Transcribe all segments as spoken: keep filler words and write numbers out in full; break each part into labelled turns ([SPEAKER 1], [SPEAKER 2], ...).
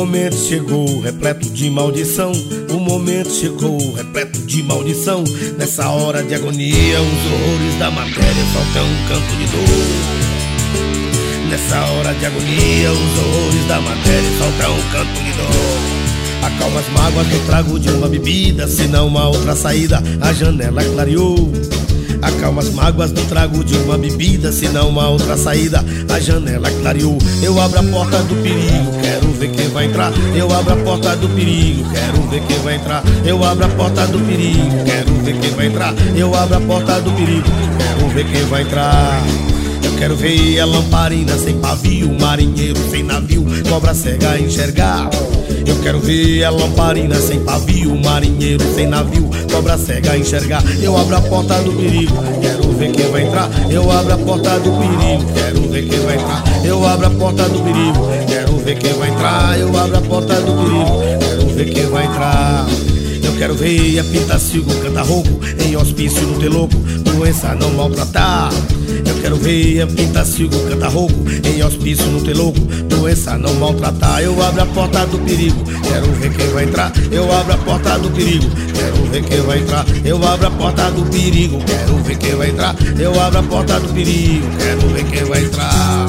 [SPEAKER 1] momento chegou repleto de maldição. O momento chegou repleto de maldição. Nessa hora de agonia, os horrores da matéria soltam um canto de dor. Nessa hora de agonia, os horrores da matéria soltam um canto de dor. Acalma as mágoas no trago de uma bebida, se não há outra saída, a janela clareou. Acalma as mágoas no trago de uma bebida, se não há outra saída, a janela clareou. Eu abro a porta do perigo, quero ver quem vai entrar. Eu abro a porta do perigo, quero ver quem vai entrar. Eu abro a porta do perigo, quero ver quem vai entrar. Eu abro a porta do perigo, quero ver quem vai entrar. Eu quero ver a lamparina sem pavio, marinheiro sem navio, cobra cega enxergar. Eu quero ver a lamparina sem pavio, marinheiro sem navio, cobra cega enxergar. Eu abro a porta do perigo, quero ver quem vai entrar. Eu abro a porta do perigo, quero ver quem vai entrar. Eu abro a porta do perigo, quero ver quem vai entrar. Eu abro a porta do perigo, quero ver quem vai entrar. Eu quero ver a pintacilgo canta rouco, em hospício no teloco, doença não maltratar. Eu quero ver a pintacilgo canta rouco, em hospício no teloco, doença não maltratar. Eu abro a porta do perigo, quero ver quem vai entrar. Eu abro a porta do perigo, quero ver quem vai entrar. Eu abro a porta do perigo, quero ver quem vai entrar. Eu abro a porta do perigo, quero ver quem vai entrar.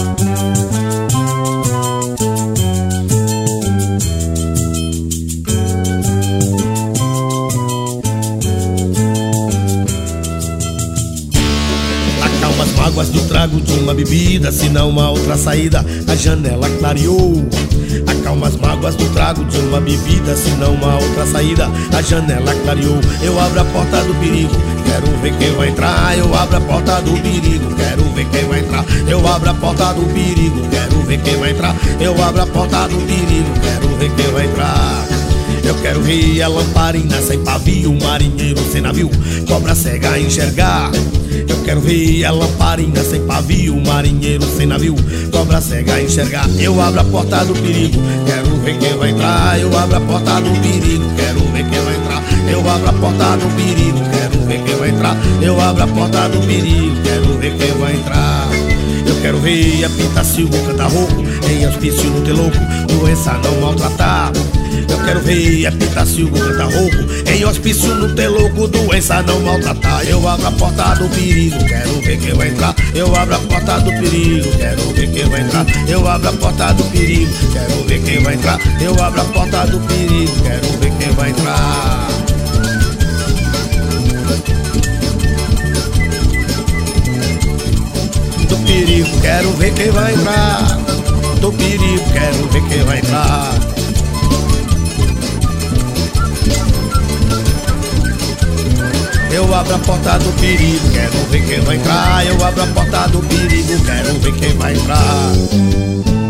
[SPEAKER 1] As mágoas do trago de uma bebida, se não há outra saída, a janela clareou. Acalma as mágoas do trago de uma bebida, se não há outra saída, a janela clareou. Eu abro a porta do perigo, quero ver quem vai entrar. Eu abro a porta do perigo, quero ver quem vai entrar. Eu abro a porta do perigo, quero ver quem vai entrar. Eu abro a porta do perigo, quero ver quem vai entrar. Eu quero ver a lamparina sem pavio, marinheiro sem navio, cobra cega enxergar. Eu quero ver a lamparina sem pavio, marinheiro sem navio, cobra cega enxergar. Eu abro a porta do perigo, quero ver quem vai entrar. Eu abro a porta do perigo, quero ver quem vai entrar. Eu abro a porta do perigo, quero ver quem vai entrar. Eu abro a porta do perigo, quero ver quem vai entrar. Eu quero ver a pintacilgo canta rouco, em hospício no teloco, doença não maltratar. Eu quero ver a pintacilgo canta rouco, em hospício no teloco, doença não maltratar. Eu abro a porta do perigo, quero ver quem vai entrar. Eu abro a porta do perigo, quero ver quem vai entrar. Eu abro a porta do perigo, quero ver quem vai entrar. Eu abro a porta do perigo, quero ver quem vai entrar. Do perigo, quero ver quem vai entrar. Do perigo, quero ver quem vai entrar. Eu abro a porta do perigo, quero ver quem vai entrar. Eu abro a porta do perigo, quero ver quem vai entrar.